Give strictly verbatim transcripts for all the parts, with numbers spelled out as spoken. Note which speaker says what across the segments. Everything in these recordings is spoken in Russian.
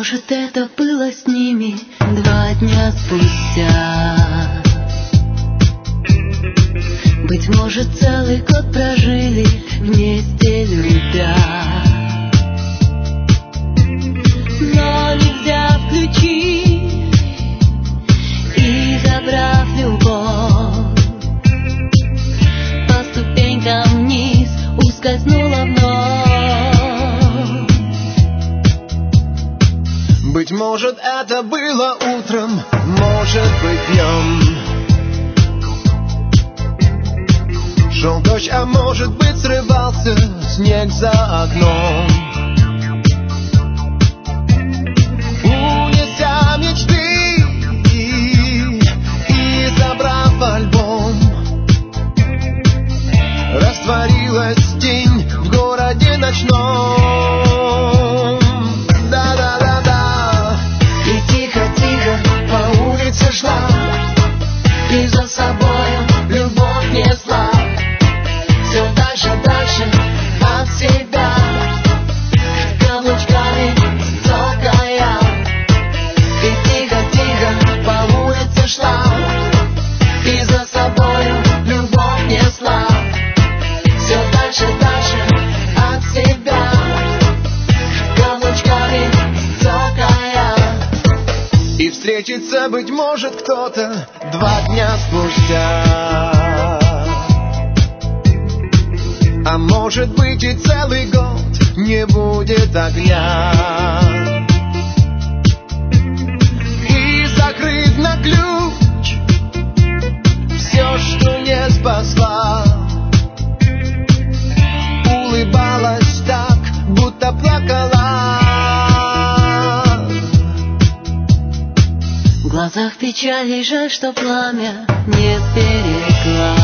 Speaker 1: может, это было с ними два дня спустя. Быть может, целый год прожили вместе любя. Но нельзя включить и, забрав любовь, по ступенькам вниз ускользнула вновь.
Speaker 2: Быть может, это было утром, может быть, днем. Шел дождь, а может быть, срывался снег за окном. Унеся мечты и, и забрав альбом, растворилась тень в городе ночном. Да-да-да-да. И тихо-тихо по улице шла, и за собою любовь несла. Все дальше, дальше от себя, каблучками цокая. И тихо-тихо по улице шла, и за собою любовь несла. Все дальше, дальше от себя, каблучками цокая. И встретится, быть может, кто-то два дня спустя. А может быть, и целый год не будет огня. И закрыт на ключ все, что не спасла. Улыбалась так, будто плакала.
Speaker 1: В глазах печали, жаль, что пламя не сберегла.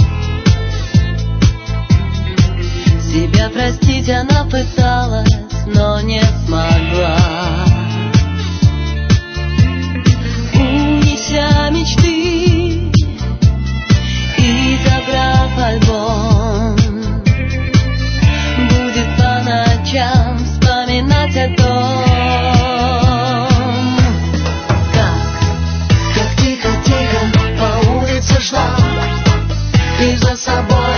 Speaker 1: Себя простить она пыталась, но не смогла. Унеся мечты и забрав альбом, будет по ночам вспоминать о том, как, как тихо-тихо по улице шла, и за собой